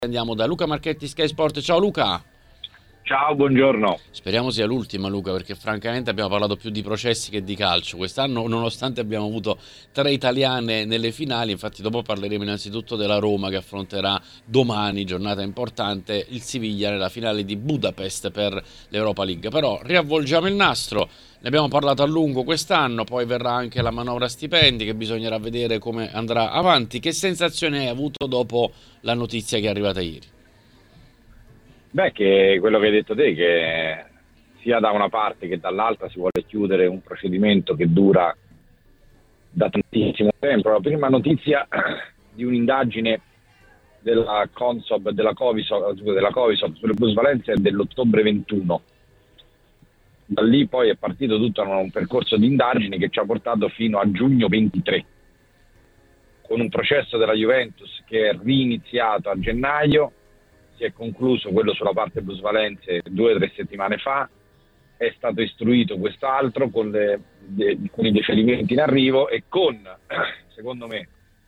Andiamo da Luca Marchetti, Sky Sport. Ciao Luca. Ciao, buongiorno. Speriamo sia l'ultima, Luca, perché francamente abbiamo parlato più di processi che di calcio quest'anno, nonostante abbiamo avuto 3 italiane nelle finali. Infatti dopo parleremo innanzitutto della Roma che affronterà domani, giornata importante, il Siviglia nella finale di Budapest per l'Europa League. Però riavvolgiamo il nastro, ne abbiamo parlato a lungo quest'anno, poi verrà anche la manovra stipendi che bisognerà vedere come andrà avanti. Che sensazione hai avuto dopo la notizia che è arrivata ieri? Beh, che quello che hai detto te, che sia da una parte che dall'altra si vuole chiudere un procedimento che dura da tantissimo tempo. La prima notizia di un'indagine della Consob, della Covisob sulle plusvalenze è dell'ottobre 21. Da lì poi è partito tutto un percorso di indagini che ci ha portato fino a giugno 23, con un processo della Juventus che è riniziato a gennaio. Si è concluso quello sulla parte plusvalenze 2 o 3 settimane fa, è stato istruito quest'altro con i deferimenti in arrivo e con, secondo me,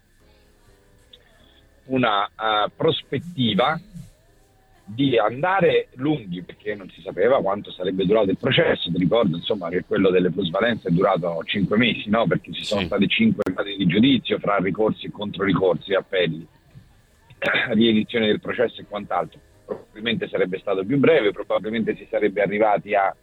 una prospettiva di andare lunghi, perché non si sapeva quanto sarebbe durato il processo. Ti ricordo insomma che quello delle plusvalenze è durato 5 mesi, no? Perché ci sono stati 5 gradi di giudizio fra ricorsi e controricorsi, appelli, riedizione del processo e quant'altro. Probabilmente sarebbe stato più breve, probabilmente si sarebbe arrivati a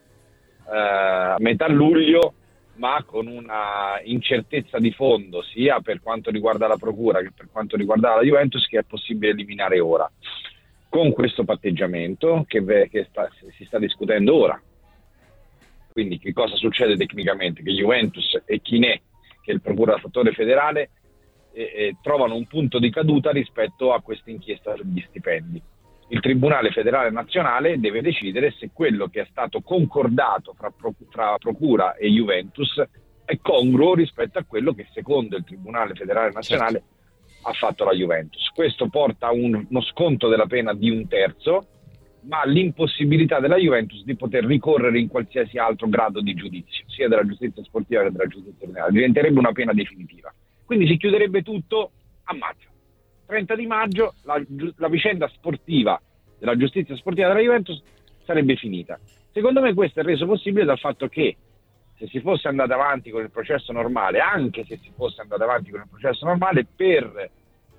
metà luglio, ma con una incertezza di fondo sia per quanto riguarda la procura che per quanto riguarda la Juventus, che è possibile eliminare ora con questo patteggiamento che si sta discutendo ora. Quindi che cosa succede tecnicamente? Che Juventus e Chinè, che è il procuratore federale, trovano un punto di caduta rispetto a questa inchiesta sugli stipendi. Il Tribunale Federale Nazionale deve decidere se quello che è stato concordato fra Procura e Juventus è congruo rispetto a quello che secondo il Tribunale Federale Nazionale ha fatto la Juventus. Questo porta a uno sconto della pena di 1/3, ma l'impossibilità della Juventus di poter ricorrere in qualsiasi altro grado di giudizio, sia della giustizia sportiva che della giustizia penale. Diventerebbe una pena definitiva. Quindi si chiuderebbe tutto a maggio. 30 di maggio la vicenda sportiva della giustizia sportiva della Juventus sarebbe finita. Secondo me questo è reso possibile dal fatto che se si fosse andato avanti con il processo normale, anche se si fosse andato avanti con il processo normale, per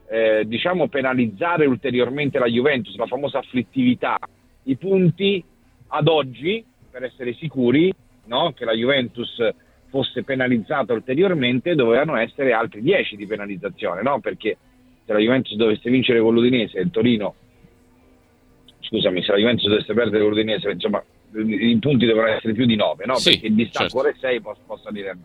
penalizzare ulteriormente la Juventus, la famosa afflittività, i punti ad oggi, per essere sicuri, no, che la Juventus fosse penalizzata ulteriormente, dovevano essere altri 10 di penalizzazione, no? Perché se la Juventus dovesse vincere con l'Udinese e il Torino, se la Juventus dovesse perdere con l'Udinese, insomma, i punti devono essere più di 9, no? Sì, perché il distacco ora è 6, può salire a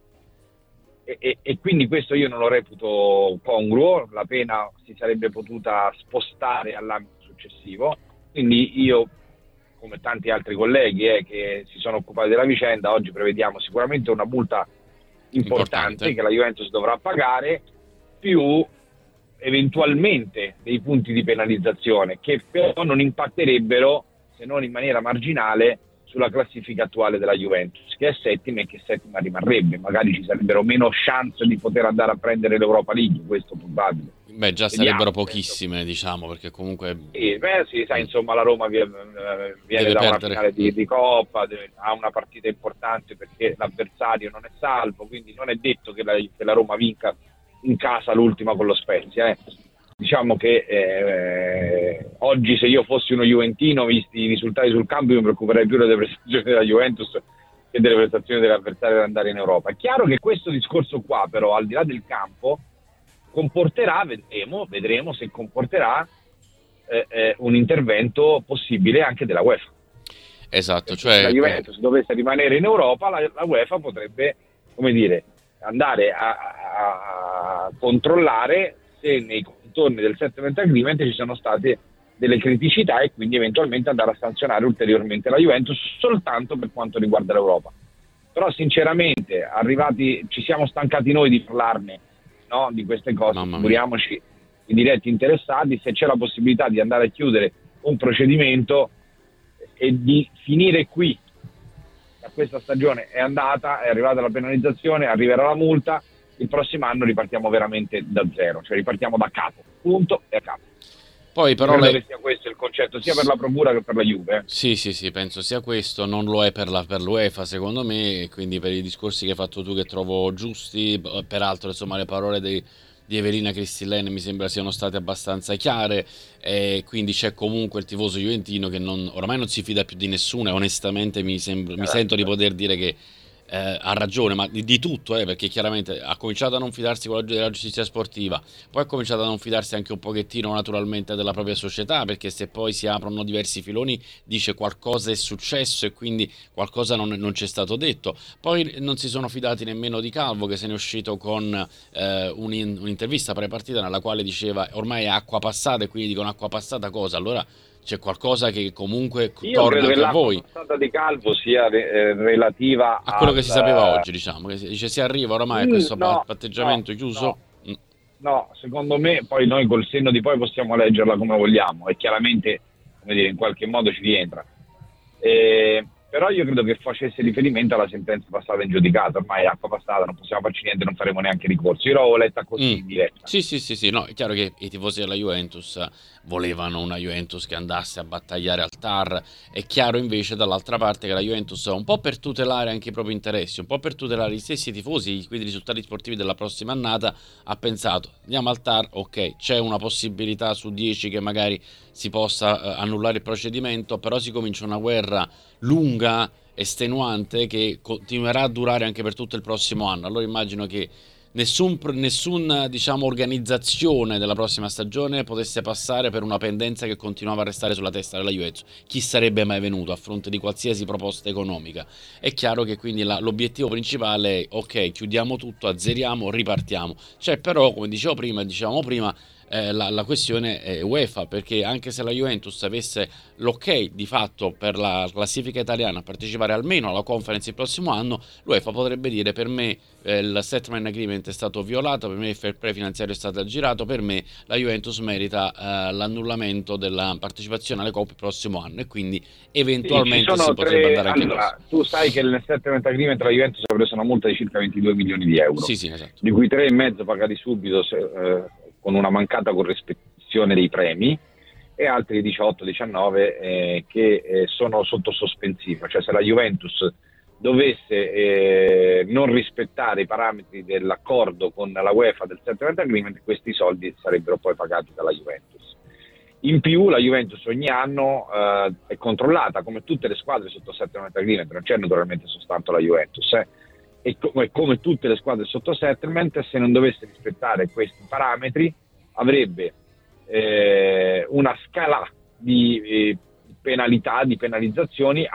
9. E quindi questo io non lo reputo congruo. La pena si sarebbe potuta spostare all'ambito successivo, quindi io, come tanti altri colleghi che si sono occupati della vicenda, oggi prevediamo sicuramente una multa importante che la Juventus dovrà pagare, più eventualmente dei punti di penalizzazione che però non impatterebbero, se non in maniera marginale, sulla classifica attuale della Juventus, che è settima e che settima rimarrebbe. Magari ci sarebbero meno chance di poter andare a prendere l'Europa League, questo è probabile. Beh, già sarebbero pochissime, diciamo, perché comunque... Sì, sai, insomma, la Roma viene da una finale di Coppa, ha una partita importante perché l'avversario non è salvo, quindi non è detto che la Roma vinca in casa l'ultima con lo Spezia. Diciamo che oggi, se io fossi uno juventino, visti i risultati sul campo, io mi preoccuperei più delle prestazioni della Juventus che delle prestazioni dell'avversario per andare in Europa. È chiaro che questo discorso qua, però, al di là del campo, comporterà, vedremo se comporterà un intervento possibile anche della UEFA. Esatto, cioè se la Juventus dovesse rimanere in Europa, la UEFA potrebbe, come dire, andare a controllare se nei contorni del settlement agreement ci sono state delle criticità e quindi eventualmente andare a sanzionare ulteriormente la Juventus soltanto per quanto riguarda l'Europa. Però sinceramente ci siamo stancati noi di parlarne, no, di queste cose. Figuriamoci i diretti interessati. Se c'è la possibilità di andare a chiudere un procedimento e di finire qui, questa stagione è arrivata la penalizzazione, arriverà la multa, il prossimo anno ripartiamo veramente da zero, cioè ripartiamo da capo, punto e a capo. Poi però credo che sia questo il concetto, sia per la Procura che per la Juve. Sì, penso sia questo, non lo è per l'UEFA secondo me, e quindi per i discorsi che hai fatto tu che trovo giusti, peraltro insomma le parole di Evelina Cristillen mi sembra siano state abbastanza chiare, e quindi c'è comunque il tifoso juventino che ormai non si fida più di nessuno, e onestamente mi sento di poter dire che ha ragione, ma di tutto, perché chiaramente ha cominciato a non fidarsi della giustizia sportiva, poi ha cominciato a non fidarsi anche un pochettino naturalmente della propria società, perché se poi si aprono diversi filoni dice qualcosa è successo e quindi qualcosa non c'è stato detto. Poi non si sono fidati nemmeno di Calvo, che se ne è uscito con un'intervista pre-partita nella quale diceva ormai è acqua passata, e quindi dicono acqua passata cosa? Allora c'è qualcosa che comunque torna anche a voi. Io credo che la passata di Calvo sia relativa a quello che si sapeva oggi, diciamo, che dice si arriva oramai a questo patteggiamento chiuso. No, secondo me poi noi col senno di poi possiamo leggerla come vogliamo e chiaramente, come dire, in qualche modo ci rientra. Però io credo che facesse riferimento alla sentenza passata in giudicato, ormai è acqua passata, non possiamo farci niente, non faremo neanche ricorso. Io l'avevo letta così in diretta. Sì, no, è chiaro che i tifosi della Juventus volevano una Juventus che andasse a battagliare al TAR, è chiaro invece dall'altra parte che la Juventus, un po' per tutelare anche i propri interessi, un po' per tutelare gli stessi tifosi, quindi i risultati sportivi della prossima annata, ha pensato andiamo al TAR, ok, c'è una possibilità su 10 che magari si possa annullare il procedimento, però si comincia una guerra lunga, estenuante, che continuerà a durare anche per tutto il prossimo anno. Allora immagino che nessuna diciamo organizzazione della prossima stagione potesse passare per una pendenza che continuava a restare sulla testa della Juventus. Chi sarebbe mai venuto a fronte di qualsiasi proposta economica? È chiaro che quindi l'obiettivo principale è ok, chiudiamo tutto, azzeriamo, ripartiamo. C'è però, come dicevamo prima, la questione è UEFA, perché anche se la Juventus avesse l'ok di fatto per la classifica italiana a partecipare almeno alla conference il prossimo anno, l'UEFA potrebbe dire per me il settlement agreement è stato violato, per me il fair play finanziario è stato aggirato, per me la Juventus merita l'annullamento della partecipazione alle coppe il prossimo anno, e quindi eventualmente si potrebbe andare anche allora, tu sai che nel settlement agreement la Juventus ha preso una multa di circa 22 milioni di euro, sì, esatto, di cui 3,5 pagati subito con una mancata corrispondenza dei premi, e altri 18-19 che sono sotto sospensiva. Cioè se la Juventus dovesse non rispettare i parametri dell'accordo con la UEFA del settlement agreement, questi soldi sarebbero poi pagati dalla Juventus. In più la Juventus ogni anno è controllata come tutte le squadre sotto settlement agreement, non c'è naturalmente soltanto la Juventus, e come tutte le squadre sotto settlement, se non dovesse rispettare questi parametri avrebbe una scala di penalità, di penalizzazioni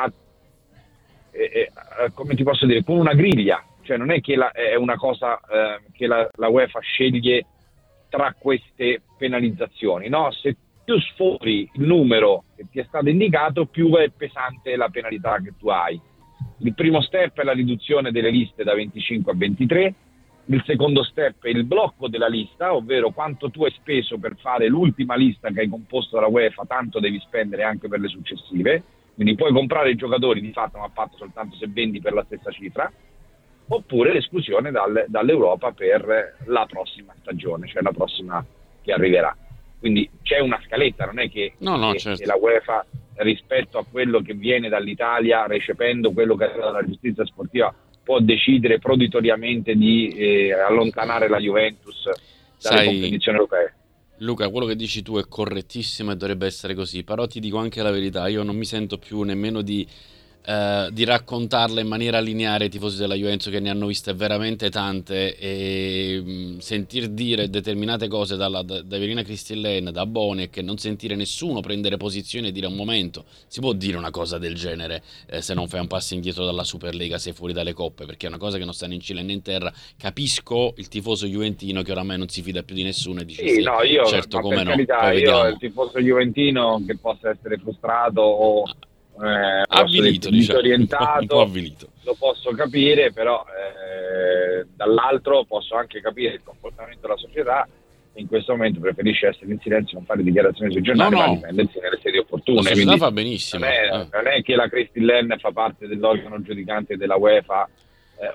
come ti posso dire, con una griglia, cioè non è che è una cosa che la UEFA sceglie tra queste penalizzazioni, no? Se più sfori il numero che ti è stato indicato, più è pesante la penalità che tu hai. Il primo step è la riduzione delle liste da 25 a 23, il secondo step è il blocco della lista, ovvero quanto tu hai speso per fare l'ultima lista che hai composto dalla UEFA, tanto devi spendere anche per le successive, quindi puoi comprare i giocatori di fatto, ma fatto soltanto se vendi per la stessa cifra, oppure l'esclusione dall'Europa per la prossima stagione, cioè la prossima che arriverà. Quindi c'è una scaletta, non è che certo, la UEFA, rispetto a quello che viene dall'Italia, recependo quello che arriva dalla giustizia sportiva, può decidere proditoriamente di allontanare la Juventus dalle competizioni europee. Luca, quello che dici tu è correttissimo e dovrebbe essere così, però ti dico anche la verità, io non mi sento più nemmeno di raccontarla in maniera lineare ai tifosi della Juventus, che ne hanno viste veramente tante, e sentir dire determinate cose da Evelina Cristillen, da Boni, e che non sentire nessuno prendere posizione e dire un momento, si può dire una cosa del genere se non fai un passo indietro dalla Superlega, sei fuori dalle coppe, perché è una cosa che non sta né in cielo né in terra. Capisco il tifoso juventino che oramai non si fida più di nessuno e dice io, certo, come no, carità, poi vediamo. Il tifoso juventino che possa essere frustrato o avvilito, disorientato, un po' avvilito, lo posso capire, però dall'altro posso anche capire il comportamento della società, in questo momento preferisce essere in silenzio, non fare dichiarazioni sui giornali, ma difendersi nelle sedi opportune. La società fa benissimo. Non è che la Cristillen fa parte dell'organo giudicante della UEFA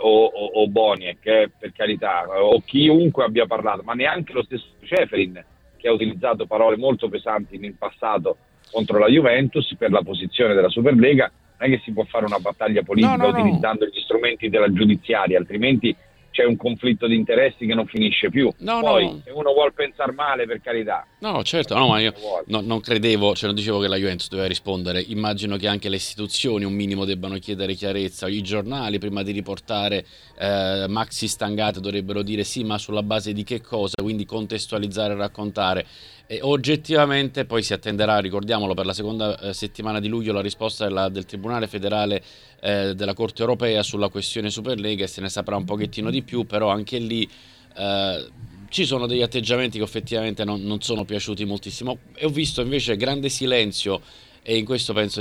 o Boniek, per carità, o chiunque abbia parlato, ma neanche lo stesso Ceferin, che ha utilizzato parole molto pesanti in passato contro la Juventus per la posizione della Superlega. Non è che si può fare una battaglia politica utilizzando gli strumenti della giudiziaria, altrimenti c'è un conflitto di interessi che non finisce più. Poi se uno vuol pensare male, per carità. No, certo, no, ma io non credevo, non dicevo che la Juventus doveva rispondere. Immagino che anche le istituzioni un minimo debbano chiedere chiarezza. I giornali, prima di riportare maxi stangate, dovrebbero dire sì, ma sulla base di che cosa, quindi contestualizzare e raccontare. E oggettivamente poi si attenderà, ricordiamolo, per la seconda settimana di luglio la risposta del Tribunale federale della Corte europea sulla questione Superlega, e se ne saprà un pochettino di più, però anche lì ci sono degli atteggiamenti che effettivamente non sono piaciuti moltissimo, e ho visto invece grande silenzio, e in questo penso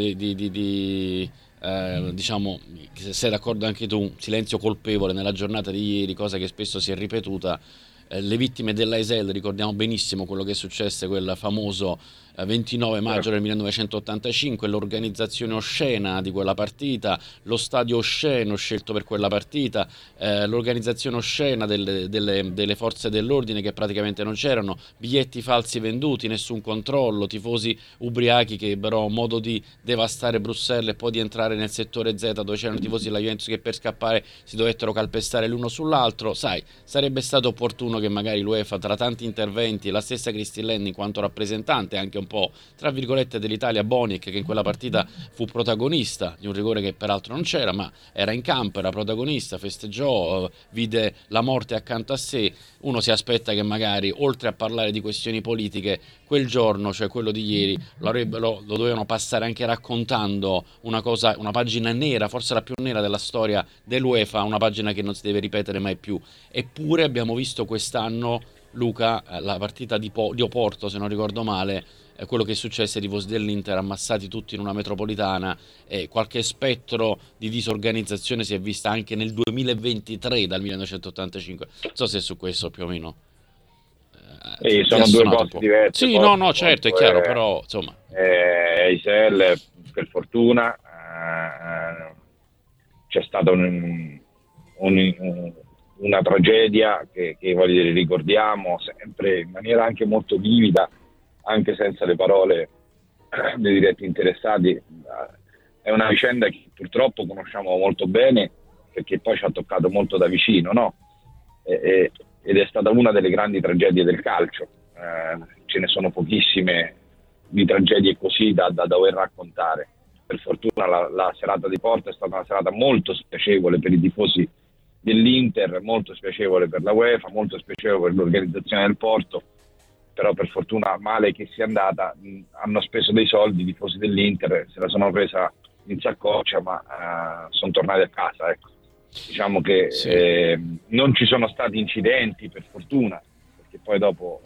diciamo, se sei d'accordo anche tu, silenzio colpevole nella giornata di ieri, cosa che spesso si è ripetuta. Le vittime della Esel, ricordiamo benissimo quello che è successo quel famoso 29 maggio del 1985, l'organizzazione oscena di quella partita, lo stadio osceno scelto per quella partita, l'organizzazione oscena delle forze dell'ordine che praticamente non c'erano, biglietti falsi venduti, nessun controllo, tifosi ubriachi che ebbero modo di devastare Bruxelles e poi di entrare nel settore Z dove c'erano tifosi della Juventus che per scappare si dovettero calpestare l'uno sull'altro. Sai, sarebbe stato opportuno che magari l'UEFA, tra tanti interventi, la stessa Christine Lenni in quanto rappresentante anche un po' tra virgolette dell'Italia, Boniek, che in quella partita fu protagonista di un rigore che peraltro non c'era, ma era in campo, era protagonista, festeggiò, vide la morte accanto a sé. Uno si aspetta che magari, oltre a parlare di questioni politiche, quel giorno, cioè quello di ieri, lo dovevano passare anche raccontando una pagina nera, forse la più nera della storia dell'UEFA, una pagina che non si deve ripetere mai più. Eppure abbiamo visto quest'anno, Luca, la partita di Oporto, se non ricordo male, quello che è successo ai tifosi dell'Inter ammassati tutti in una metropolitana, e qualche spettro di disorganizzazione si è vista anche nel 2023 dal 1985. Non so se su questo più o meno sono due cose diverse. Sì, no, certo, è chiaro, però insomma Eisel, per fortuna c'è stata una tragedia che voglio dire, ricordiamo sempre in maniera anche molto vivida, anche senza le parole dei diretti interessati. È una vicenda che purtroppo conosciamo molto bene, perché poi ci ha toccato molto da vicino, no? Ed è stata una delle grandi tragedie del calcio. Ce ne sono pochissime di tragedie così da dover raccontare. Per fortuna la serata di Porto è stata una serata molto spiacevole per i tifosi dell'Inter, molto spiacevole per la UEFA, molto spiacevole per l'organizzazione del Porto, però per fortuna, male che sia andata, hanno speso dei soldi i tifosi dell'Inter, se la sono presa in saccoccia, ma sono tornati a casa, ecco. Diciamo che non ci sono stati incidenti, per fortuna, perché poi dopo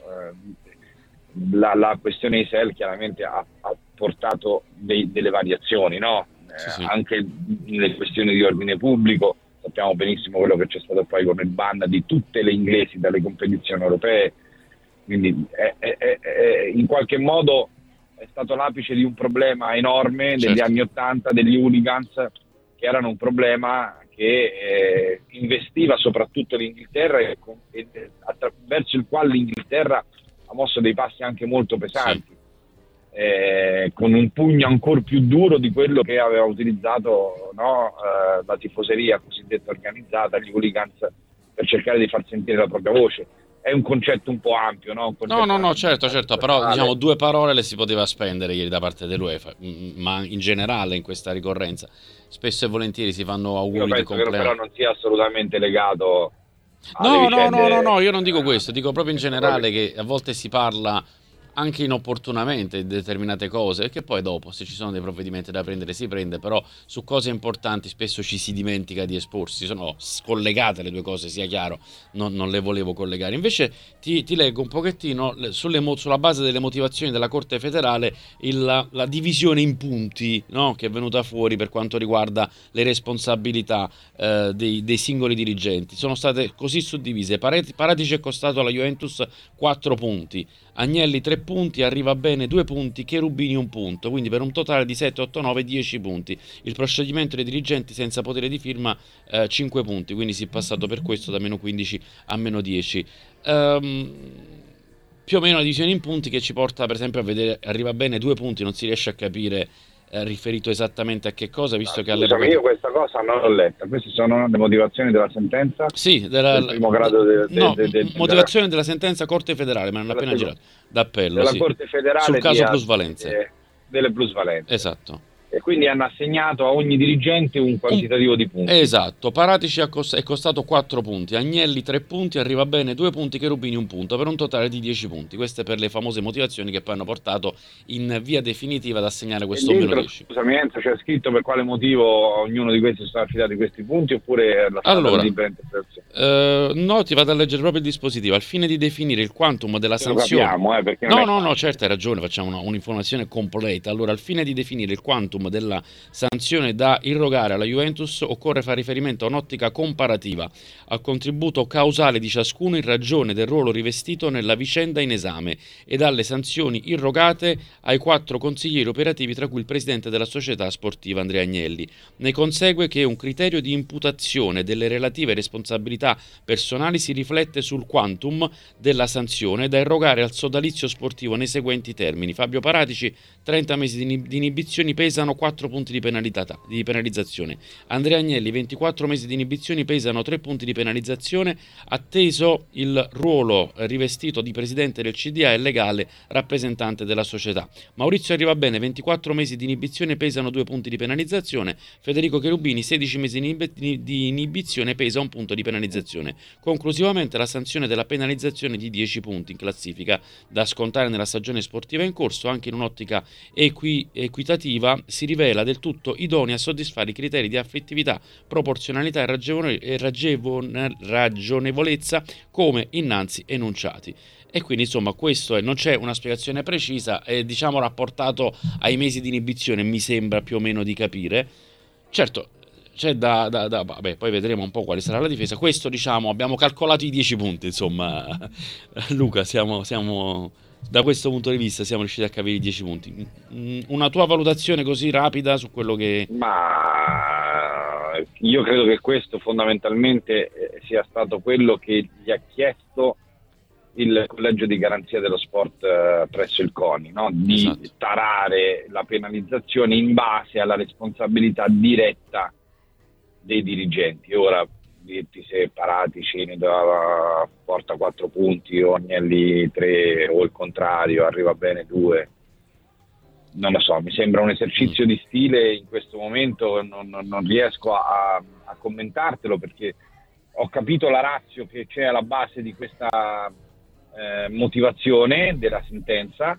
la questione Eisel chiaramente ha portato delle variazioni, no? Sì. Anche nelle questioni di ordine pubblico. Sappiamo benissimo quello che c'è stato poi con il ban di tutte le inglesi dalle competizioni europee, quindi in qualche modo è stato l'apice di un problema enorme degli anni '80, degli hooligans, che erano un problema che investiva soprattutto l'Inghilterra e attraverso il quale l'Inghilterra ha mosso dei passi anche molto pesanti, con un pugno ancora più duro di quello che aveva utilizzato la tifoseria cosiddetta organizzata, gli hooligans, per cercare di far sentire la propria voce. È un concetto un po' ampio, no? No, certo, però diciamo due parole le si poteva spendere ieri da parte dell'UEFA, ma in generale in questa ricorrenza spesso e volentieri si fanno auguri di compleanno. Che però non sia assolutamente legato No, io non dico questo, dico proprio in generale che a volte si parla anche inopportunamente di determinate cose, perché poi dopo, se ci sono dei provvedimenti da prendere, si prende, però su cose importanti spesso ci si dimentica di esporsi. Sono scollegate le due cose, sia chiaro, non le volevo collegare. Invece ti leggo un pochettino sulla base delle motivazioni della Corte federale la divisione in punti, no? Che è venuta fuori per quanto riguarda le responsabilità dei singoli dirigenti. Sono state così suddivise: Paratici è costato alla Juventus 4 punti, Agnelli 3 punti, Arrivabene 2 punti, Cherubini 1 punto, quindi per un totale di 7, 8, 9, 10 punti. Il procedimento dei dirigenti senza potere di firma 5 punti, quindi si è passato per questo da meno 15 a meno 10. più o meno una divisione in punti che ci porta per esempio a vedere, arriva bene 2 punti, non si riesce a capire riferito esattamente a che cosa, visto che all'epoca... Io questa cosa non l'ho letta. Queste sono le motivazioni della sentenza? Sì, del primo grado motivazione della sentenza Corte Federale, ma non appena girato, d'appello, della sì, Corte Federale sul caso plusvalenze. Delle plusvalenze. Esatto. E quindi hanno assegnato a ogni dirigente un quantitativo di punti. Esatto, Paratici è costato 4 punti, Agnelli 3 punti, arriva bene 2 punti, Cherubini 1 punto, per un totale di 10 punti. Queste per le famose motivazioni che poi hanno portato in via definitiva ad assegnare questo meno 10. Scusami Enzo, c'è scritto per quale motivo ognuno di questi sono affidati questi punti oppure allora, libera interpretazione? no, ti vado a leggere proprio il dispositivo. Al fine di definire il quantum della sanzione... Capiamo, perché no, certo, hai ragione, facciamo un'informazione completa. Allora, al fine di definire il quantum della sanzione da irrogare alla Juventus occorre fare riferimento a un'ottica comparativa al contributo causale di ciascuno in ragione del ruolo rivestito nella vicenda in esame ed alle sanzioni irrogate ai 4 consiglieri operativi, tra cui il presidente della società sportiva Andrea Agnelli. Ne consegue che un criterio di imputazione delle relative responsabilità personali si riflette sul quantum della sanzione da irrogare al sodalizio sportivo nei seguenti termini: Fabio Paratici 30 mesi di inibizioni, pesano 4 punti di penalizzazione. Andrea Agnelli 24 mesi di inibizioni, pesano 3 punti di penalizzazione, atteso il ruolo rivestito di presidente del CDA e legale rappresentante della società. Maurizio Arrivabene 24 mesi di inibizione, pesano 2 punti di penalizzazione. Federico Cherubini 16 mesi di inibizione, pesa 1 punto di penalizzazione. Conclusivamente la sanzione della penalizzazione di 10 punti in classifica da scontare nella stagione sportiva in corso, anche in un'ottica equitativa, si rivela del tutto idonea a soddisfare i criteri di affettività, proporzionalità e ragionevolezza come innanzi enunciati. E quindi insomma questo è, non c'è una spiegazione precisa, è diciamo rapportato ai mesi di inibizione, mi sembra più o meno di capire. Certo, c'è vabbè, poi vedremo un po' quale sarà la difesa. Questo diciamo, abbiamo calcolato i 10 punti, insomma. Luca, siamo da questo punto di vista siamo riusciti a capire i 10 punti. Una tua valutazione così rapida su quello che... Ma io credo che questo fondamentalmente sia stato quello che gli ha chiesto il collegio di garanzia dello sport presso il CONI, no? Di esatto. tarare la penalizzazione in base alla responsabilità diretta dei dirigenti. Ora dirti se Paratici ne porta 4 punti o Agnelli 3 o il contrario, arriva bene 2, non lo so, mi sembra un esercizio di stile. In questo momento non riesco a commentartelo, perché ho capito la ratio che c'è alla base di questa motivazione della sentenza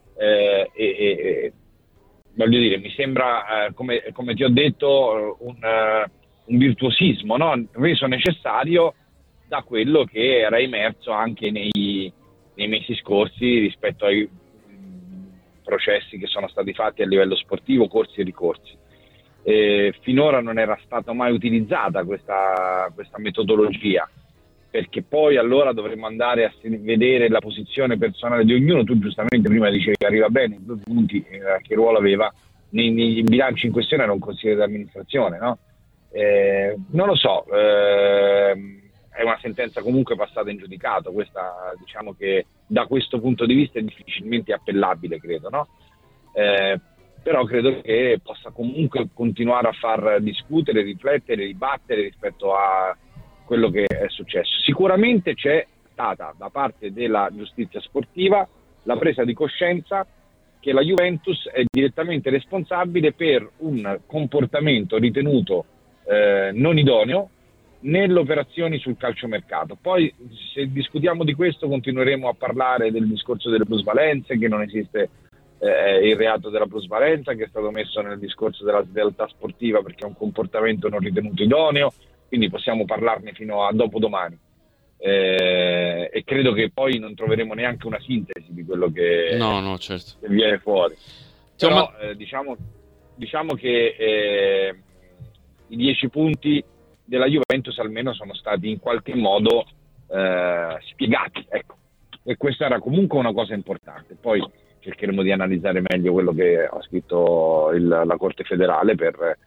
e voglio dire, mi sembra come ti ho detto un virtuosismo, no? Reso necessario da quello che era emerso anche nei mesi scorsi rispetto ai processi che sono stati fatti a livello sportivo, corsi e ricorsi. Finora non era stata mai utilizzata questa metodologia, perché poi allora dovremmo andare a vedere la posizione personale di ognuno. Tu giustamente prima dicevi che arriva bene, 2 punti, che ruolo aveva nei bilanci in questione, era un consigliere di amministrazione, no? Non lo so, è una sentenza comunque passata in giudicato, questa diciamo che da questo punto di vista è difficilmente appellabile, credo, no? Però credo che possa comunque continuare a far discutere, riflettere, dibattere rispetto a quello che è successo. Sicuramente c'è stata da parte della giustizia sportiva la presa di coscienza che la Juventus è direttamente responsabile per un comportamento ritenuto non idoneo nelle operazioni sul calciomercato. Poi se discutiamo di questo continueremo a parlare del discorso delle plusvalenze, che non esiste il reato della plusvalenza, che è stato messo nel discorso della slealtà sportiva perché è un comportamento non ritenuto idoneo, quindi possiamo parlarne fino a dopodomani. E credo che poi non troveremo neanche una sintesi di quello che, certo, che viene fuori. Però diciamo che i 10 punti della Juventus almeno sono stati in qualche modo spiegati, ecco, e questa era comunque una cosa importante. Poi cercheremo di analizzare meglio quello che ha scritto la Corte Federale per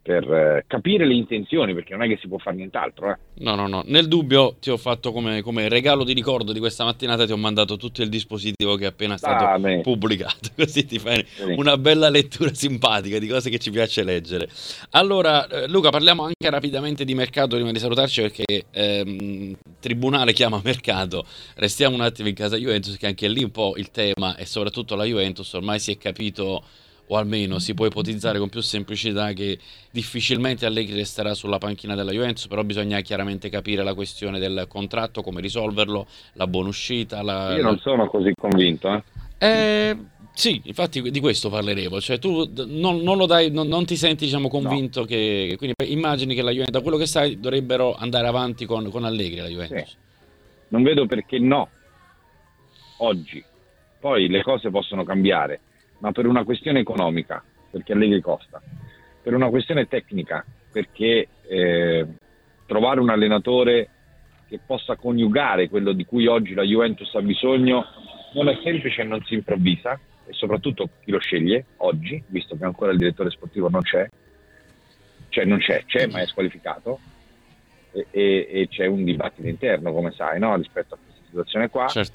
capire le intenzioni, perché non è che si può fare nient'altro. No. Nel dubbio ti ho fatto come regalo di ricordo di questa mattinata, ti ho mandato tutto il dispositivo che è appena stato pubblicato, così ti fai una bella lettura simpatica di cose che ci piace leggere. Allora, Luca, parliamo anche rapidamente di mercato prima di salutarci, perché Tribunale chiama mercato. Restiamo un attimo in casa Juventus, che anche lì un po' il tema, e soprattutto la Juventus, ormai si è capito, o almeno si può ipotizzare con più semplicità, che difficilmente Allegri resterà sulla panchina della Juventus, però bisogna chiaramente capire la questione del contratto, come risolverlo, la buona uscita. Io non sono così convinto. Sì, infatti di questo parleremo, cioè tu non lo dai, non ti senti, diciamo, convinto, no, che quindi immagini che la Juventus, da quello che sai, dovrebbero andare avanti con Allegri, la Juventus. Sì. Non vedo perché no, oggi. Poi le cose possono cambiare, ma per una questione economica, perché Allegri costa, per una questione tecnica, perché trovare un allenatore che possa coniugare quello di cui oggi la Juventus ha bisogno non è semplice e non si improvvisa, e soprattutto chi lo sceglie oggi, visto che ancora il direttore sportivo non c'è, ma è squalificato, e c'è un dibattito interno, come sai, no? Rispetto a questa situazione qua. Certo.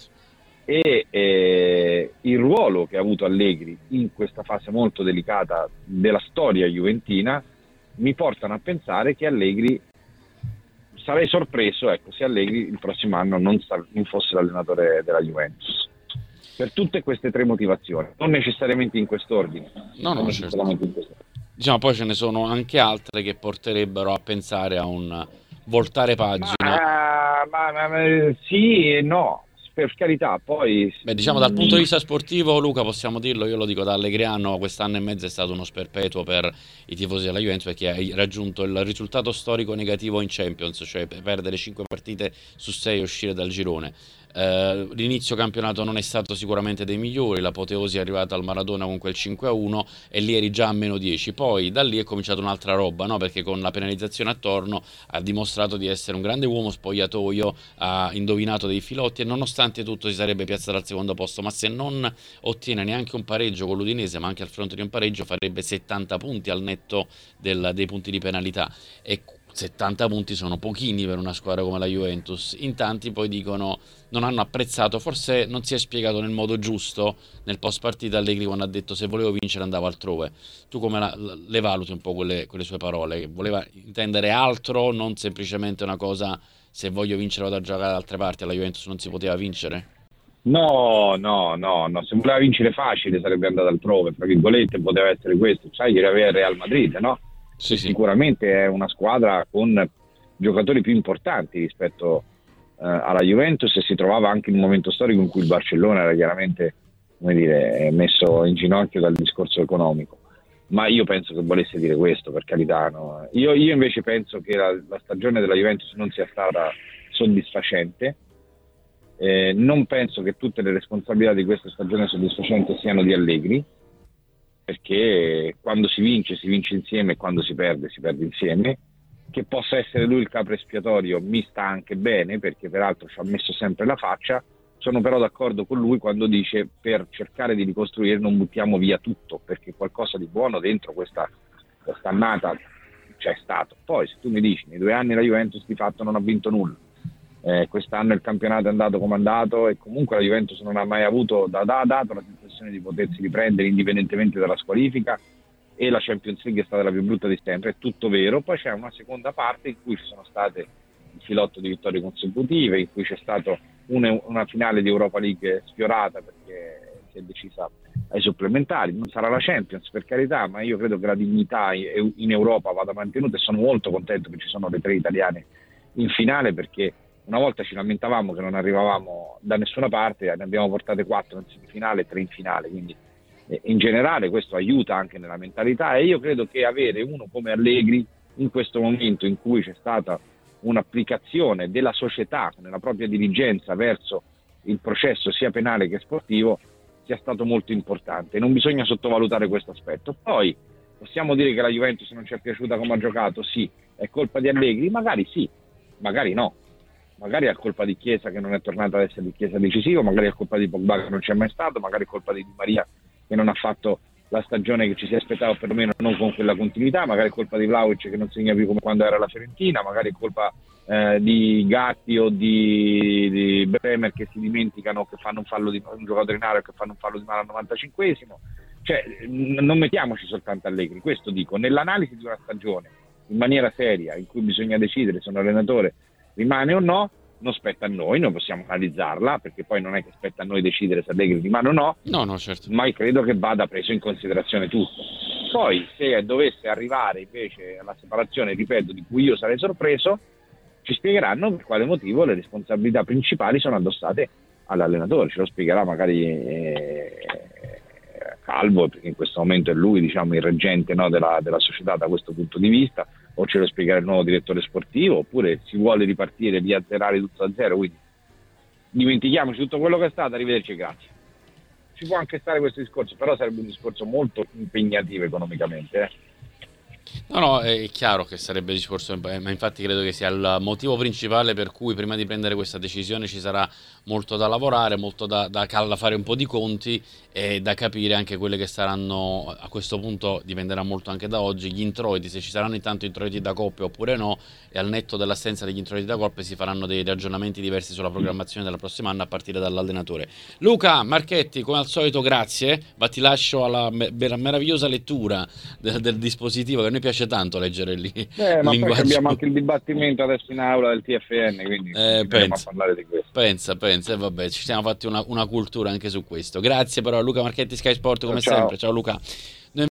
E il ruolo che ha avuto Allegri in questa fase molto delicata della storia juventina mi portano a pensare che Allegri, sarei sorpreso, ecco, se Allegri il prossimo anno non fosse l'allenatore della Juventus, per tutte queste tre motivazioni, non necessariamente in quest'ordine. No, certo. Diciamo, poi ce ne sono anche altre che porterebbero a pensare a un voltare pagina. Ma sì e no, per carità. Poi diciamo, dal punto di vista sportivo, Luca, possiamo dirlo, io lo dico da allegriano, quest'anno e mezzo è stato uno sperpetuo per i tifosi della Juventus, perché hai raggiunto il risultato storico negativo in Champions, cioè perdere 5 partite su 6 e uscire dal girone. L'inizio campionato non è stato sicuramente dei migliori, l'apoteosi è arrivata al Maradona con quel 5-1 e lì eri già a -10, poi da lì è cominciata un'altra roba, no? Perché con la penalizzazione attorno ha dimostrato di essere un grande uomo spogliatoio, ha indovinato dei filotti e nonostante tutto si sarebbe piazzato al secondo posto, ma se non ottiene neanche un pareggio con l'Udinese, ma anche al fronte di un pareggio, farebbe 70 punti al netto dei punti di penalità, e 70 punti sono pochini per una squadra come la Juventus. In tanti poi dicono non hanno apprezzato, forse non si è spiegato nel modo giusto nel post partita Allegri quando ha detto se volevo vincere andavo altrove. Tu come le valuti un po' quelle sue parole? Voleva intendere altro, non semplicemente una cosa, se voglio vincere vado a giocare da altre parti, alla Juventus non si poteva vincere? No, se voleva vincere facile sarebbe andato altrove, tra virgolette, poteva essere questo, sai, che aveva il Real Madrid, no? Sì. Sicuramente è una squadra con giocatori più importanti rispetto alla Juventus, e si trovava anche in un momento storico in cui il Barcellona era chiaramente, come dire, messo in ginocchio dal discorso economico. Ma io penso che volesse dire questo, per carità, no? Io invece penso che la stagione della Juventus non sia stata soddisfacente. Non penso che tutte le responsabilità di questa stagione soddisfacente siano di Allegri, perché quando si vince insieme, e quando si perde insieme. Che possa essere lui il capro espiatorio mi sta anche bene, perché peraltro ci ha messo sempre la faccia. Sono però d'accordo con lui quando dice per cercare di ricostruire non buttiamo via tutto, perché qualcosa di buono dentro quest'annata c'è stato. Poi se tu mi dici nei 2 anni la Juventus di fatto non ha vinto nulla, quest'anno il campionato è andato come è andato, e comunque la Juventus non ha mai avuto ha dato la sensazione di potersi riprendere indipendentemente dalla squalifica, e la Champions League è stata la più brutta di sempre, è tutto vero. Poi c'è una seconda parte in cui ci sono state il filotto di vittorie consecutive, in cui c'è stata una finale di Europa League sfiorata perché si è decisa ai supplementari. Non sarà la Champions, per carità, ma io credo che la dignità in Europa vada mantenuta, e sono molto contento che ci sono le 3 italiane in finale, perché una volta ci lamentavamo che non arrivavamo da nessuna parte, ne abbiamo portate 4 in semifinale e 3 in finale, quindi in generale questo aiuta anche nella mentalità, e io credo che avere uno come Allegri in questo momento in cui c'è stata un'applicazione della società nella propria dirigenza verso il processo sia penale che sportivo sia stato molto importante. Non bisogna sottovalutare questo aspetto. Poi possiamo dire che la Juventus non ci è piaciuta come ha giocato? Sì. È colpa di Allegri? Magari sì, magari no. Magari è colpa di Chiesa che non è tornato ad essere di Chiesa decisivo, magari è colpa di Pogba che non c'è mai stato, magari è colpa di Di Maria che non ha fatto la stagione che ci si aspettava, perlomeno non con quella continuità, magari è colpa di Vlahovic che non segna più come quando era alla Fiorentina, magari è colpa di Gatti o di Bremer che si dimenticano che fanno un fallo di un giocatore in area, che fanno un fallo di mano al 95esimo. Cioè, non mettiamoci soltanto Allegri, questo dico, nell'analisi di una stagione in maniera seria, in cui bisogna decidere se un allenatore rimane o no, non spetta a noi possiamo analizzarla, perché poi non è che spetta a noi decidere se Allegri rimane o no, No, certo. ma credo che vada preso in considerazione tutto. Poi se dovesse arrivare invece alla separazione, ripeto, di cui io sarei sorpreso, ci spiegheranno per quale motivo le responsabilità principali sono addossate all'allenatore, ce lo spiegherà magari Calvo, perché in questo momento è lui, diciamo, il reggente, no, della società da questo punto di vista, o ce lo spiegherà il nuovo direttore sportivo, oppure si vuole ripartire, riazzerare tutto da zero, quindi dimentichiamoci tutto quello che è stato, arrivederci, grazie. Ci può anche stare questo discorso, però sarebbe un discorso molto impegnativo economicamente. No, è chiaro che sarebbe discorso, ma infatti credo che sia il motivo principale per cui prima di prendere questa decisione ci sarà molto da lavorare, molto da fare un po' di conti e da capire anche quelle che saranno, a questo punto dipenderà molto anche da oggi, gli introiti, se ci saranno intanto introiti da coppia oppure no, e al netto dell'assenza degli introiti da coppia si faranno dei ragionamenti diversi sulla programmazione della prossima anno a partire dall'allenatore. Luca Marchetti, come al solito grazie, ma ti lascio alla meravigliosa lettura del dispositivo, che a noi piace tanto leggere lì Ma linguaggio. poi abbiamo anche il dibattimento adesso in aula del TFN, quindi a parlare di questo. Pensa, e vabbè, ci siamo fatti una cultura anche su questo. Grazie però a Luca Marchetti, Sky Sport, come Ciao. sempre. Ciao Luca.